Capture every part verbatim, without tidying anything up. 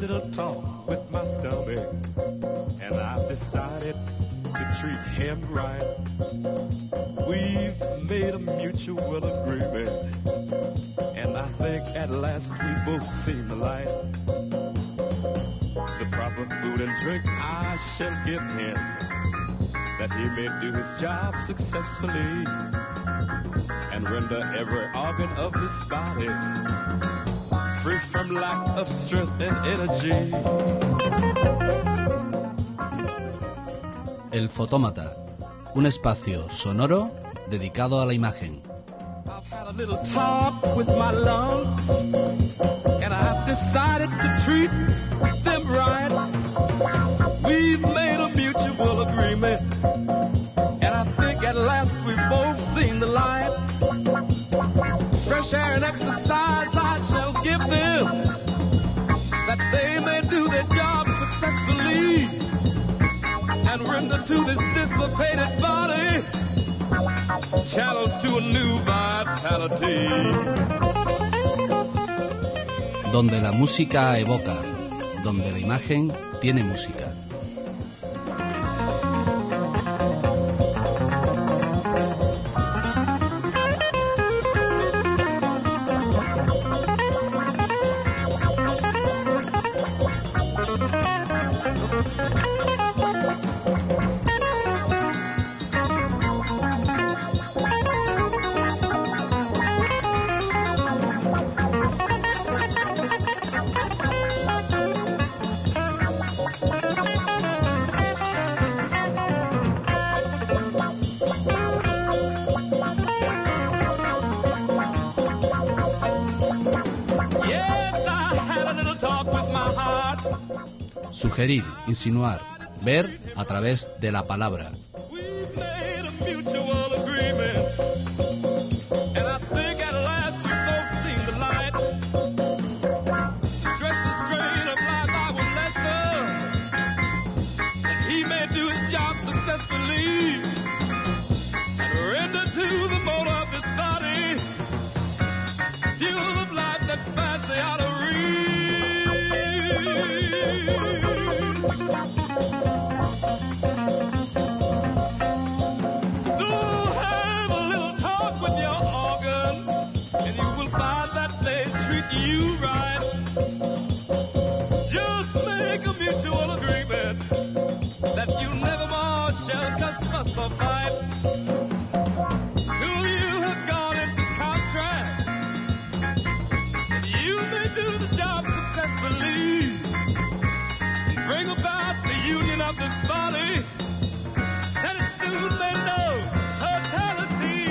little talk with my stomach, and I've decided to treat him right. We've made a mutual agreement, and I think at last we both seen the light. The proper food and drink I shall give him, that he may do his job successfully and render every organ of his body free from lack of strength and energy. El Fotómata, un espacio sonoro dedicado a la imagen. I've had a little talk with my lungs, and I've decided to treat them right. We've made a mutual agreement, and I think at last we've both seen the light. Fresh air and exercise I shall give them, that they may do their job successfully and render to this dissipated body channels to a new vitality. Donde la música evoca, donde la imagen tiene música. Sugerir, insinuar, ver a través de la palabra. You right. Just make a mutual agreement that you never more shall cuss, fuss, or fight till you have gone into contract, and you may do the job successfully, bring about the union of this body, and it soon may know totality.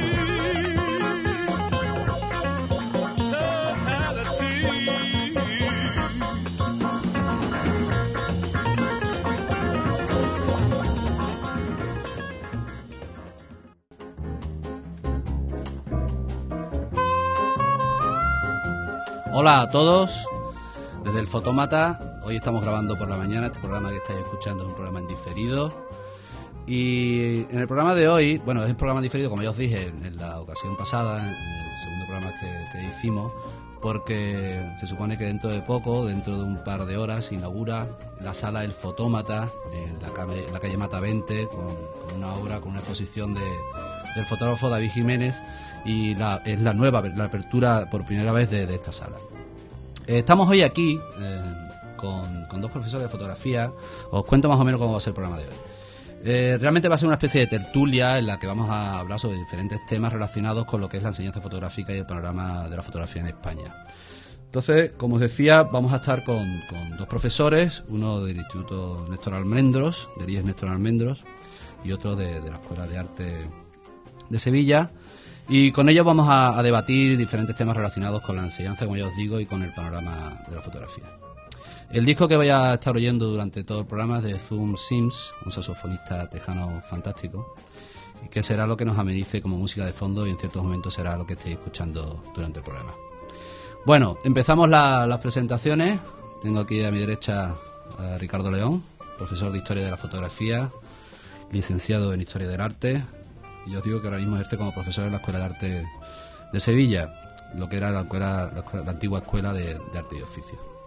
Hola a todos, desde el Fotómata. Hoy estamos grabando por la mañana. Este programa que estáis escuchando es un programa en diferido. Y en el programa de hoy, bueno, es un programa diferido, como ya os dije en, en la ocasión pasada, en el segundo programa que, que hicimos, porque se supone que dentro de poco, dentro de un par de horas, se inaugura la sala El Fotómata en la calle, en la calle Mata veinte, con, con una obra, con una exposición de, del fotógrafo David Jiménez, y la, es la nueva, la apertura por primera vez de, de esta sala. Eh, estamos hoy aquí eh, con, con dos profesores de fotografía. Os cuento más o menos cómo va a ser el programa de hoy. Eh, realmente va a ser una especie de tertulia en la que vamos a hablar sobre diferentes temas relacionados con lo que es la enseñanza fotográfica y el panorama de la fotografía en España. Entonces, como os decía, vamos a estar con, con dos profesores, uno del Instituto Néstor Almendros, del I E S Néstor Almendros, y otro de, de la Escuela de Arte de Sevilla. Y con ellos vamos a, a debatir diferentes temas relacionados con la enseñanza, como ya os digo, y con el panorama de la fotografía. El disco que voy a estar oyendo durante todo el programa es de Zoom Sims, un saxofonista tejano fantástico, que será lo que nos amenice como música de fondo y en ciertos momentos será lo que estéis escuchando durante el programa. Bueno, empezamos la, las presentaciones. Tengo aquí a mi derecha a Ricardo León, profesor de Historia de la Fotografía, licenciado en Historia del Arte, y os digo que ahora mismo ejerce como profesor en la Escuela de Arte de Sevilla, lo que era la, escuela, la, escuela, la antigua Escuela de, de Arte y Oficio.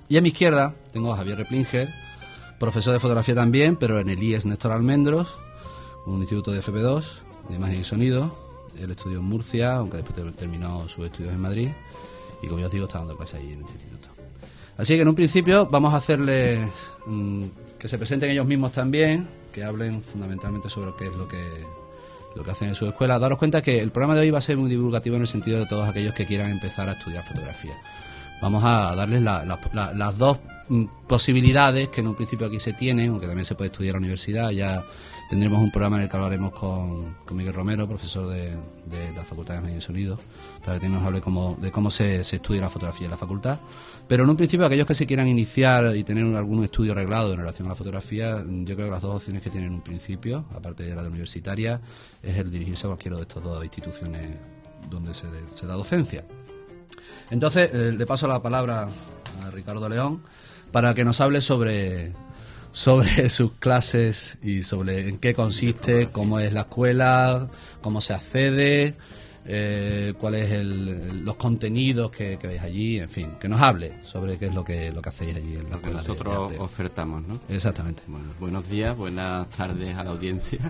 Y a mi izquierda tengo a Javier Replinger, profesor de fotografía también, pero en el I E S Néstor Almendros, un instituto de F P dos, de imagen y sonido. Él estudió en Murcia, aunque después terminó sus estudios en Madrid. Y como ya os digo, está dando clases ahí en este instituto. Así que en un principio vamos a hacerles mmm, que se presenten ellos mismos también, que hablen fundamentalmente sobre qué es lo que, lo que hacen en su escuela. Daros cuenta que el programa de hoy va a ser muy divulgativo en el sentido de todos aquellos que quieran empezar a estudiar fotografía. Vamos a darles la, la, la, las dos posibilidades que en un principio aquí se tienen, aunque también se puede estudiar en la universidad. Ya tendremos un programa en el que hablaremos con, con Miguel Romero, profesor de, de la Facultad de Imagen y Sonido, para que nos hable cómo, de cómo se, se estudia la fotografía en la facultad. Pero en un principio, aquellos que se quieran iniciar y tener algún estudio arreglado en relación a la fotografía, yo creo que las dos opciones que tienen en un principio, aparte de la de universitaria, es el dirigirse a cualquiera de estas dos instituciones donde se, de, se da docencia. Entonces, eh, le paso la palabra a Ricardo León para que nos hable sobre, sobre sus clases y sobre en qué consiste, cómo es la escuela, cómo se accede, eh, cuáles son los contenidos que, que veis allí, en fin, que nos hable sobre qué es lo que, lo que hacéis allí en la lo escuela. Que nosotros de, de ofertamos, ¿no? Exactamente. Bueno, buenos días, buenas tardes a la audiencia.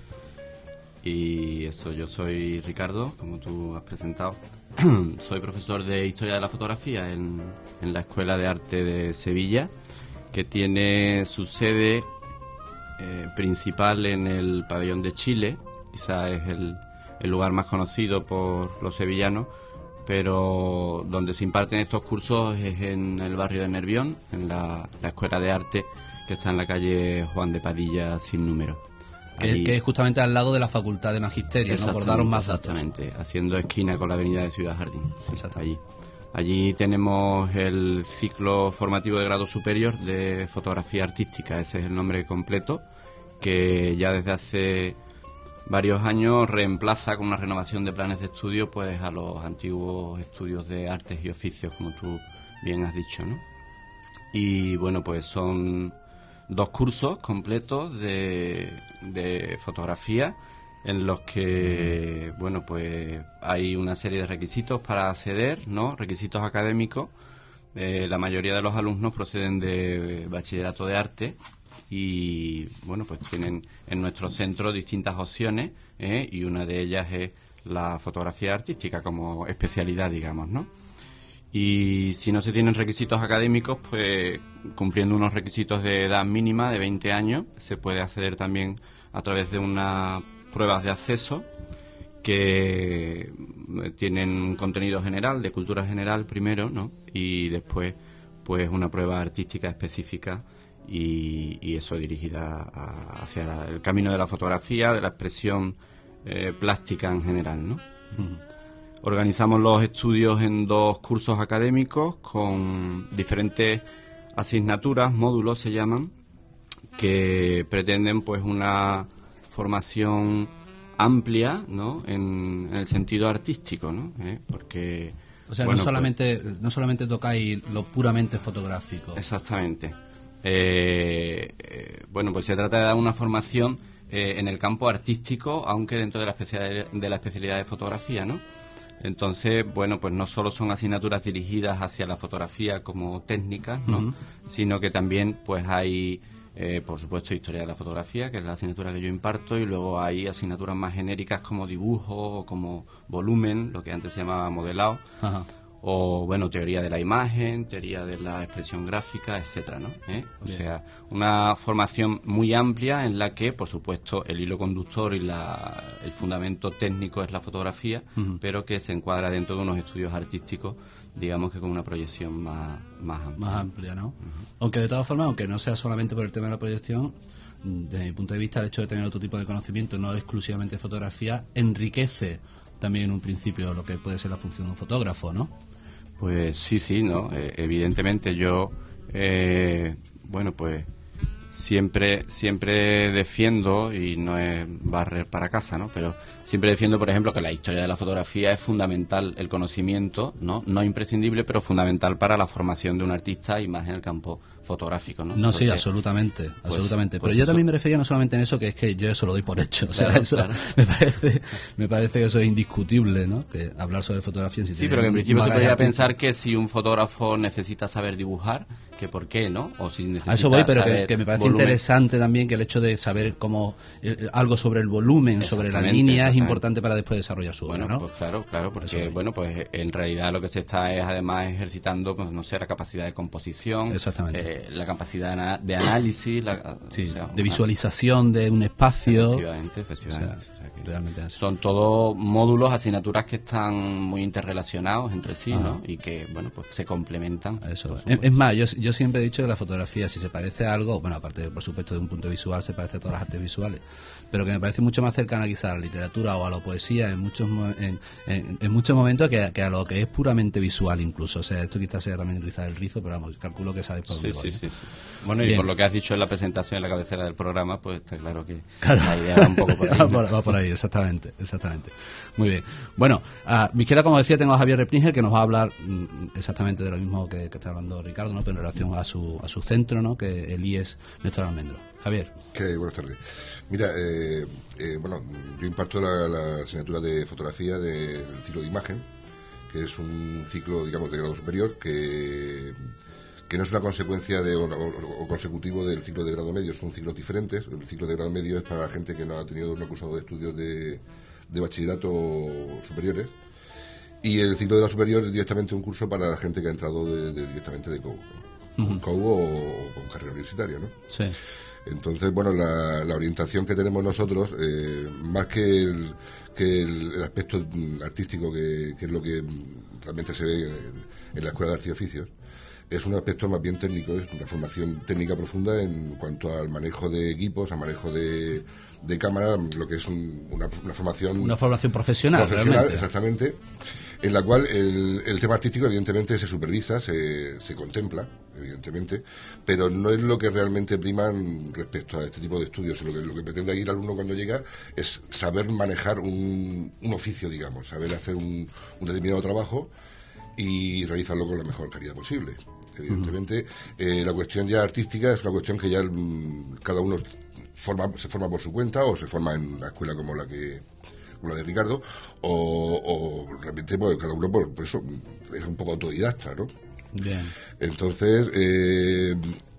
Y eso, yo soy Ricardo, como tú has presentado. Soy profesor de Historia de la Fotografía en, en la Escuela de Arte de Sevilla, que tiene su sede eh, principal en el Pabellón de Chile. Quizá es el, el lugar más conocido por los sevillanos, pero donde se imparten estos cursos es en el barrio de Nervión, en la, la Escuela de Arte, que está en la calle Juan de Padilla sin número. Que, que es justamente al lado de la Facultad de Magisterio, ¿no? Por daros más datos. Exactamente, haciendo esquina con la avenida de Ciudad Jardín. Allí. Allí tenemos el ciclo formativo de grado superior de fotografía artística, ese es el nombre completo, que ya desde hace varios años reemplaza con una renovación de planes de estudio pues a los antiguos estudios de artes y oficios, como tú bien has dicho, ¿no? Y bueno, pues son dos cursos completos de, de fotografía en los que, bueno, pues hay una serie de requisitos para acceder, ¿no? Requisitos académicos. Eh, la mayoría de los alumnos proceden de bachillerato de arte y, bueno, pues tienen en nuestro centro distintas opciones, ¿eh? Y una de ellas es la fotografía artística como especialidad, digamos, ¿no? Y si no se tienen requisitos académicos, pues cumpliendo unos requisitos de edad mínima de veinte años, se puede acceder también a través de unas pruebas de acceso que tienen contenido general, de cultura general primero, ¿no? Y después, pues una prueba artística específica y, y eso dirigida a, hacia la, el camino de la fotografía, de la expresión eh, plástica en general, ¿no? Uh-huh. Organizamos los estudios en dos cursos académicos con diferentes asignaturas, módulos se llaman, que pretenden pues una formación amplia, ¿no? En, en el sentido artístico, ¿no? ¿Eh? Porque o sea, bueno, no solamente pues, no solamente tocáis lo puramente fotográfico. Exactamente. Eh, eh, bueno, pues se trata de dar una formación eh, en el campo artístico, aunque dentro de la especialidad de la especialidad de fotografía, ¿no? Entonces, bueno, pues no solo son asignaturas dirigidas hacia la fotografía como técnicas, ¿no? Uh-huh. Sino que también pues hay, eh, por supuesto, historia de la fotografía, que es la asignatura que yo imparto, y luego hay asignaturas más genéricas como dibujo o como volumen, lo que antes se llamaba modelado, uh-huh. O, bueno, teoría de la imagen, teoría de la expresión gráfica, etcétera, ¿no? ¿Eh? O Bien. sea, una formación muy amplia en la que, por supuesto, el hilo conductor y la, el fundamento técnico es la fotografía, uh-huh. pero que se encuadra dentro de unos estudios artísticos, digamos que con una proyección más, más amplia. Más amplia, ¿no? Uh-huh. Aunque de todas formas, aunque no sea solamente por el tema de la proyección, desde mi punto de vista, el hecho de tener otro tipo de conocimiento, no exclusivamente fotografía, enriquece también en un principio lo que puede ser la función de un fotógrafo, ¿no? Pues sí, sí, ¿no? Eh, evidentemente yo, eh, bueno, pues siempre siempre defiendo, y no es barrer para casa, ¿no? Pero siempre defiendo, por ejemplo, que la historia de la fotografía es fundamental, el conocimiento, ¿no? No imprescindible, pero fundamental para la formación de un artista y más en el campo fotográfico, ¿no? No, Entonces, sí, absolutamente, pues, absolutamente. pues Pero yo eso. también me refería no solamente en eso, que es que yo eso lo doy por hecho. O sea, Claro, eso claro. me parece, me parece que eso es indiscutible, ¿no? Que hablar sobre fotografía. Si Sí, tiene pero que en un principio se bagaje podría artístico. pensar que si un fotógrafo necesita saber dibujar, que por qué, ¿no? O si necesita A eso voy, pero que, saber que me parece volumen. interesante también que el hecho de saber cómo eh, algo sobre el volumen, sobre la Exactamente, línea es exactamente. importante para después desarrollar su obra, Bueno, ¿no? pues claro, claro, Eso porque voy. bueno, pues en realidad lo que se está es además ejercitando, pues no sé, la capacidad de composición, Exactamente. eh, la capacidad de, ana- de análisis, la, Sí, o sea, de una- visualización de un espacio. Efectivamente, efectivamente. O sea, O sea que realmente es así. son todos módulos, asignaturas que están muy interrelacionados entre sí, Ajá. ¿no? Y que, bueno, pues se complementan. Eso. por Es, supuesto. es más, yo, yo siempre he dicho que la fotografía, si se parece a algo, bueno, aparte, por supuesto, de un punto visual, se parece a todas las artes visuales, pero que me parece mucho más cercana quizá a la literatura o a la poesía en muchos mo- en, en, en muchos momentos que, que a lo que es puramente visual incluso. O sea, esto quizás sea también rizar el rizo, pero vamos, calculo que sabes por Sí, dónde voy, sí, ¿no? sí, sí. Bueno, y Bien. por lo que has dicho en la presentación, en la cabecera del programa, pues está claro que Claro. la idea va un poco por ahí. va, por, va por ahí, exactamente, exactamente. Muy bien. Bueno, a mi izquierda, como decía, tengo a Javier Replinger, que nos va a hablar mm, exactamente de lo mismo que, que está hablando Ricardo, ¿no? Pero en relación a su, a su centro, ¿no? Que el I E S Néstor Almendro. Javier. Okay, buenas tardes. Mira, eh, eh, bueno, yo imparto la, la asignatura de fotografía del ciclo de imagen, que es un ciclo, digamos, de grado superior, que, que no es una consecuencia de, o, o- o consecutivo del ciclo de grado medio, son ciclos diferentes. El ciclo de grado medio es para la gente que no ha tenido, no ha cursado de estudios de, de bachillerato superiores, y el ciclo de grado superior es directamente un curso para la gente que ha entrado de, de- directamente de C O U, ¿no? Con C O U o, o con carrera universitaria, ¿no? Sí. Entonces, bueno, la, la orientación que tenemos nosotros, eh, más que el, que el, el aspecto mm, artístico, que, que es lo que mm, realmente se ve en, en la Escuela de Arte y Oficios, es un aspecto más bien técnico, es una formación técnica profunda en cuanto al manejo de equipos, al manejo de, de cámara, lo que es un- una, una formación... Una formación profesional, profesional, realmente. exactamente, en la cual el, el tema artístico evidentemente se supervisa, se, se contempla, evidentemente, pero no es lo que realmente prima respecto a este tipo de estudios. Lo que, lo que pretende aquí el alumno cuando llega es saber manejar un, un oficio, digamos, saber hacer un, un determinado trabajo y realizarlo con la mejor calidad posible. Evidentemente, eh, la cuestión ya artística es una cuestión que ya mm, cada uno forma, se forma por su cuenta, o se forma en una escuela como la que como la de Ricardo, o, o realmente pues, cada uno por, por eso es un poco autodidacta, ¿no? Bien. Entonces, eh,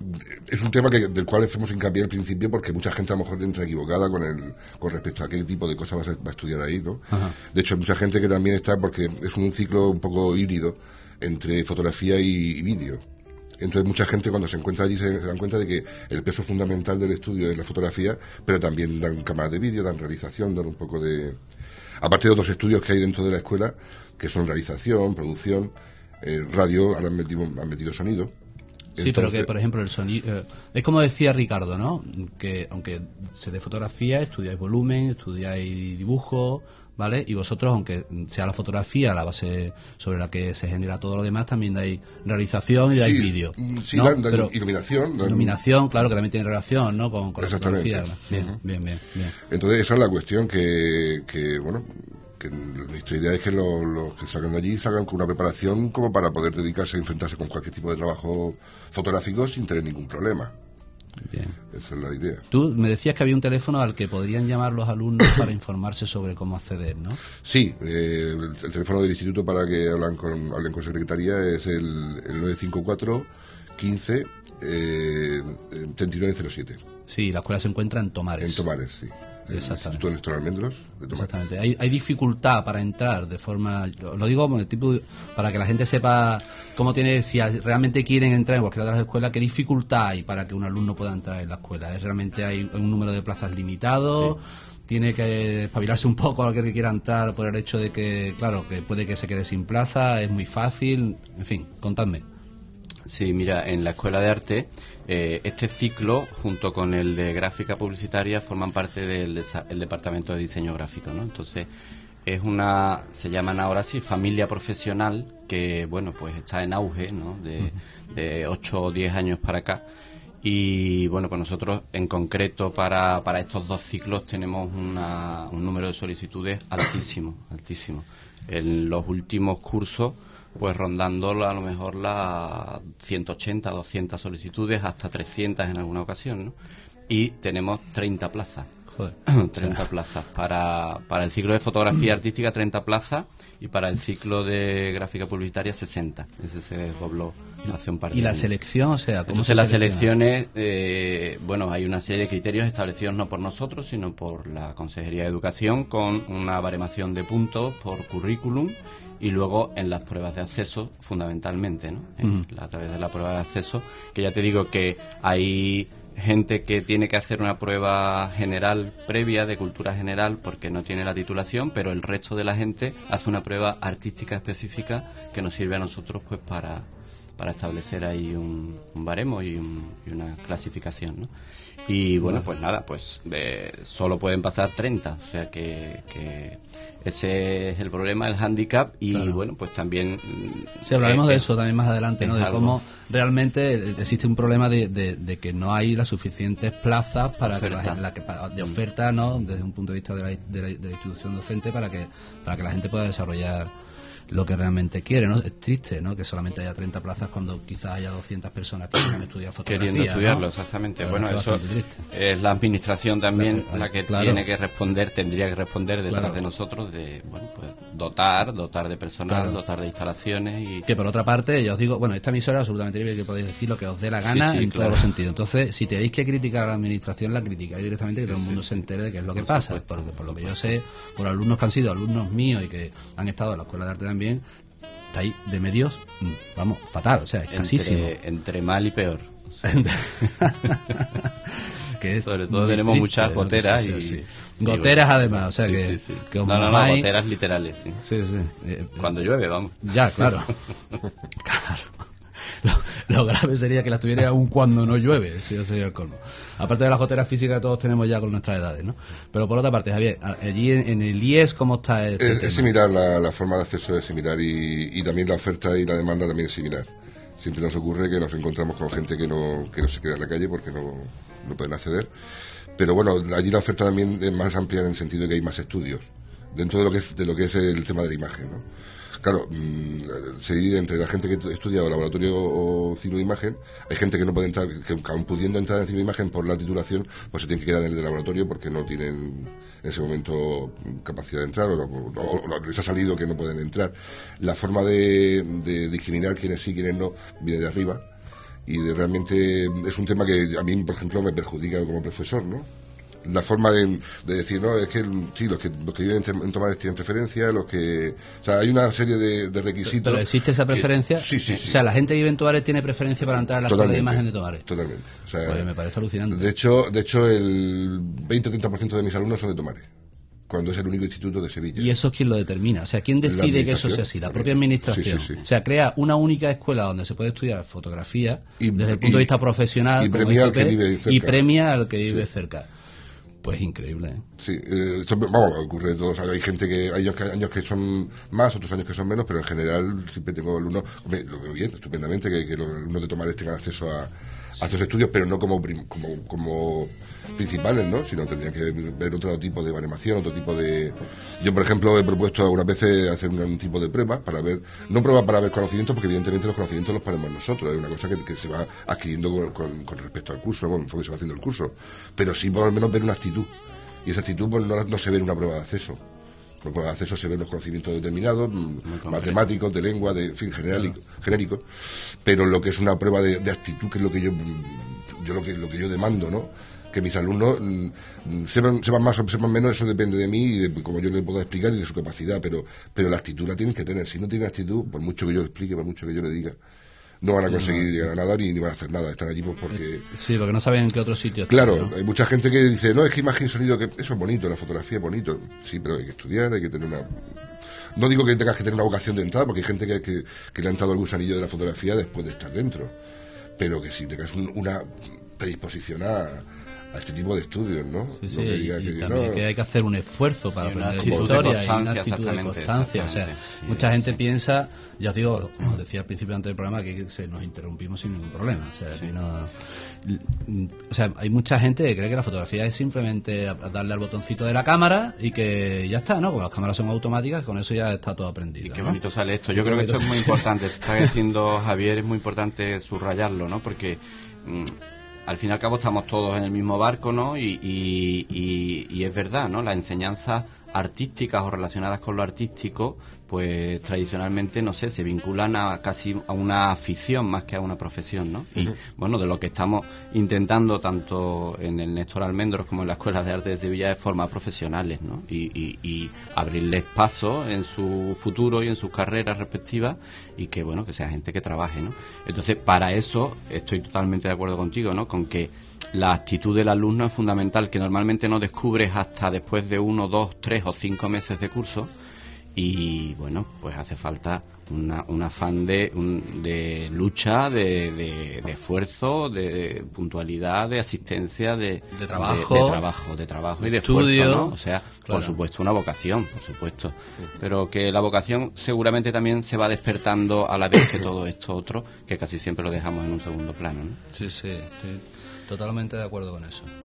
es un tema que, del cual hacemos hincapié al principio, porque mucha gente a lo mejor entra equivocada con el, con respecto a qué tipo de cosas va a, va a estudiar ahí, ¿no? Ajá. De hecho, hay mucha gente que también está, porque es un ciclo un poco híbrido entre fotografía y, y vídeo. Entonces, mucha gente cuando se encuentra allí se, se dan cuenta de que el peso fundamental del estudio es la fotografía, pero también dan cámaras de vídeo, dan realización, dan un poco de... Aparte de otros estudios que hay dentro de la escuela, que son realización, producción, eh, radio, ahora han metido, han metido sonido. Sí, pero que, por ejemplo, el sonido... Eh, es como decía Ricardo, ¿no? Que aunque se dé fotografía, estudiáis volumen, estudiáis dibujo, ¿vale? Y vosotros, aunque sea la fotografía la base sobre la que se genera todo lo demás, también dais realización y dais Sí, vídeo. mm, sí, ¿no? dan- dan Pero iluminación, dan- iluminación, claro, que también tiene relación, ¿no? Con, con la Exactamente. fotografía. Bien, Ujú. bien, bien, bien. Entonces, esa es la cuestión que, que bueno, que nuestra idea es que los, los que salgan de allí salgan con una preparación como para poder dedicarse a enfrentarse con cualquier tipo de trabajo fotográfico sin tener ningún problema. Bien. Esa es la idea. Tú me decías que había un teléfono al que podrían llamar los alumnos para informarse sobre cómo acceder, ¿no? Sí, eh, el, el teléfono del instituto para que hablan con, hablen con secretaría es el, el nueve cinco cuatro quince eh, treinta y nueve cero siete. Sí, la escuela se encuentra en Tomares. En Tomares, sí. El Exactamente. Instituto Néstor Almendros de Tomares. Exactamente. Hay, hay dificultad para entrar de forma, lo lo digo como de tipo para que la gente sepa cómo tiene, si a- realmente quieren entrar en cualquiera de las escuelas, qué dificultad hay para que un alumno pueda entrar en la escuela. ¿Es realmente hay un número de plazas limitado? Tiene que espabilarse un poco aquel que quiera entrar por el hecho de que, claro, que puede que se quede sin plaza, es muy fácil, en fin, contadme. Sí, mira, en la Escuela de Arte, eh, este ciclo, junto con el de Gráfica Publicitaria, forman parte del desa- el Departamento de Diseño Gráfico, ¿no? Entonces, es una, se llaman ahora sí, familia profesional, que, bueno, pues está en auge, ¿no? De, de ocho o diez años para acá. Y, bueno, pues nosotros, en concreto, para, para estos dos ciclos, tenemos una, un número de solicitudes altísimo, altísimo. En los últimos cursos, pues rondando a lo mejor las ciento ochenta, doscientas solicitudes, hasta trescientas en alguna ocasión, ¿no? Y tenemos treinta plazas. Joder. treinta plazas. Para, para el ciclo de fotografía artística, treinta plazas, y para el ciclo de gráfica publicitaria, sesenta. Ese se desdobló hace un par de ¿Y la años. selección? O sea, ¿cómo Entonces se las selecciona? selecciones, eh, bueno, hay una serie de criterios establecidos no por nosotros, sino por la Consejería de Educación, con una baremación de puntos por currículum, y luego en las pruebas de acceso, fundamentalmente, ¿no? En, Uh-huh. a través de la prueba de acceso, que ya te digo que hay gente que tiene que hacer una prueba general previa, de cultura general, porque no tiene la titulación, pero el resto de la gente hace una prueba artística específica que nos sirve a nosotros pues para, para establecer ahí un, un baremo y, un, y una clasificación, ¿no? Y bueno, pues nada, pues eh, solo pueden pasar treinta, o sea que, que ese es el problema, el hándicap, y Claro. bueno, pues también... Sí, hablaremos eh, de eh, eso también más adelante, ¿no? es De algo- cómo realmente existe un problema de, de, de que no hay las suficientes plazas para que la, Oferta. gen- la que pa- de oferta, ¿no? Desde un punto de vista de la, de la, de la institución docente, para que para que la gente pueda desarrollar lo que realmente quiere, ¿no? Es triste, ¿no? Que solamente haya treinta plazas cuando quizás haya doscientas personas que quieran estudiar fotografía, queriendo estudiarlo, ¿no? exactamente. La Bueno, verdad es eso bastante triste. es la administración también Claro, la que claro. tiene que responder, tendría que responder detrás Claro. de nosotros, de, bueno, pues dotar, dotar de personal, Claro. dotar de instalaciones y... Que por otra parte, ya os digo, bueno, esta emisora es absolutamente libre, que podéis decir lo que os dé la gana Sí, sí, en claro. todos los sentidos. Entonces, si tenéis que criticar a la administración, la criticáis directamente, que todo el mundo se entere de qué es lo que Por pasa. supuesto, Porque por lo por que yo sé, por alumnos que han sido alumnos míos y que han estado en la Escuela de Arte también, estáis de medios, mm, vamos, fatal, o sea, escasísimo. entre, entre mal y peor. Que es Sobre todo muy tenemos triste, muchas ¿no? goteras Sí, y... sí, sí. y Goteras bueno, además, o sea sí, que, sí, sí. que os No, no, no, mojáis- goteras literales, sí. Sí, sí. Eh, Cuando llueve, vamos. Ya, claro. Claro. Lo, lo grave sería que las tuviera aún cuando no llueve, eso ya sería el colmo. Aparte de las goteras físicas que todos tenemos ya con nuestras edades, ¿no? Pero por otra parte, Javier, allí en, en el I E S, ¿cómo está este Es, tema? es similar, la, la forma de acceso es similar y, y también la oferta y la demanda también es similar. Siempre nos ocurre que nos encontramos con gente que no, que no se queda en la calle porque no, no pueden acceder. Pero bueno, allí la oferta también es más amplia en el sentido de que hay más estudios dentro de lo que es, de lo que es el tema de la imagen, ¿no? Claro, mmm, se divide entre la gente que estudia o laboratorio o ciclo de imagen. Hay gente que no puede entrar, que aun pudiendo entrar en ciclo de imagen por la titulación, pues se tiene que quedar en el de laboratorio porque no tienen en ese momento capacidad de entrar o, o- o les ha salido que no pueden entrar. La forma de, de discriminar quiénes sí, quiénes no, viene de arriba. Y de, realmente es un tema que a mí, por ejemplo, me perjudica como profesor, ¿no? La forma de, de decir, no, es que sí, los que, los que viven en Tomares tienen preferencia, los que... O sea, hay una serie de, de requisitos... ¿Pero existe esa que- preferencia? sí, sí, sí. O sea, la gente que vive en Tomares tiene preferencia para entrar a la Escuela de Imagen de Tomares. Totalmente. O sea, Pues me parece alucinante. de hecho, de hecho, el veinte a treinta por ciento de mis alumnos son de Tomares, cuando es el único instituto de Sevilla. ¿Y eso quién lo determina? O sea, ¿quién La decide que eso administración. sea así? La propia administración. Sí, sí, sí. O sea, crea una única escuela donde se puede estudiar fotografía Y- desde el punto y- de vista profesional y como premia al I F P, que vive cerca. y premia al que vive cerca. Pues increíble, ¿eh? Sí, eh, esto, vamos, ocurre de todos. Hay gente que, hay años que, años que son más, otros años que son menos, pero en general siempre tengo alumnos, hombre, lo veo bien, estupendamente, que, que los alumnos de Tomares tengan acceso a, a estos estudios, pero no como, prim- como, como principales, ¿no? Sino tendrían que ver otro tipo de baremación, otro tipo de... Yo, por ejemplo, he propuesto algunas veces hacer un, un tipo de prueba para ver, no prueba para ver conocimientos, porque evidentemente los conocimientos los ponemos nosotros, es una cosa que, que se va adquiriendo con, con, con respecto al curso, ¿no? Conforme se va haciendo el curso, pero sí por lo menos ver una actitud. Y esa actitud pues, no, no se ve en una prueba de acceso. En una prueba de acceso se ven los conocimientos determinados, mm, matemáticos, de lengua, de, en fin, genérico, genérico. Pero lo que es una prueba de, de actitud, que es lo que yo, mm, yo lo que lo que yo demando, ¿no? Que mis alumnos mm, sepan, sepan más o sepan menos, eso depende de mí y de cómo yo les puedo explicar y de su capacidad, pero, pero la actitud la tienen que tener. Si no tienen actitud, por mucho que yo explique, por mucho que yo le diga, no van a conseguir llegar a nada ni, ni van a hacer nada. Están allí pues porque... Sí, porque no saben en qué otro sitio. Claro, están, ¿no? hay mucha gente que dice, no, es que imagen y sonido, que eso es bonito, la fotografía es bonito. Sí, pero hay que estudiar, hay que tener una... No digo que tengas que tener una vocación de entrada, porque hay gente que, que, que le ha entrado el gusanillo de la fotografía después de estar dentro. Pero que si tengas un- una predisposición a, a este tipo de estudios, ¿no? Sí, sí, no y, que, y también no. que hay que hacer un esfuerzo para aprender historia y una actitud de constancia. O sea, sí, mucha gente sí. piensa, ya os digo, como os decía al principio antes del programa, que se nos interrumpimos sin ningún problema. O sea, sí. que no, o sea, hay mucha gente que cree que la fotografía es simplemente darle al botoncito de la cámara y que ya está, ¿no? Como las cámaras son automáticas, con eso ya está todo aprendido. Y qué ¿no? bonito sale esto. Yo creo que esto es muy importante. Está diciendo Javier, es muy importante subrayarlo, ¿no? Porque mmm, al fin y al cabo estamos todos en el mismo barco, ¿no? Y, y, y, y es verdad, ¿no? Las enseñanzas artísticas o relacionadas con lo artístico, pues tradicionalmente, no sé, se vinculan a casi a una afición más que a una profesión, ¿no? Y, uh-huh. bueno, de lo que estamos intentando tanto en el Néstor Almendros como en la Escuela de Arte de Sevilla es formar profesionales, ¿no? Y, y, y abrirles paso en su futuro y en sus carreras respectivas y que, bueno, que sea gente que trabaje, ¿no? Entonces, para eso estoy totalmente de acuerdo contigo, ¿no? Con que la actitud del alumno es fundamental, que normalmente no descubres hasta después de uno, dos, tres o cinco meses de curso. Y bueno, pues hace falta una, un afán de, un, de lucha, de, de, de esfuerzo, de, de puntualidad, de asistencia, de, de trabajo, de, de trabajo, de trabajo de y de estudio, esfuerzo, ¿no? O sea, claro. por supuesto, una vocación, por supuesto. Sí. Pero que la vocación seguramente también se va despertando a la vez que todo esto otro, que casi siempre lo dejamos en un segundo plano, ¿no? Sí, sí, sí. Totalmente de acuerdo con eso.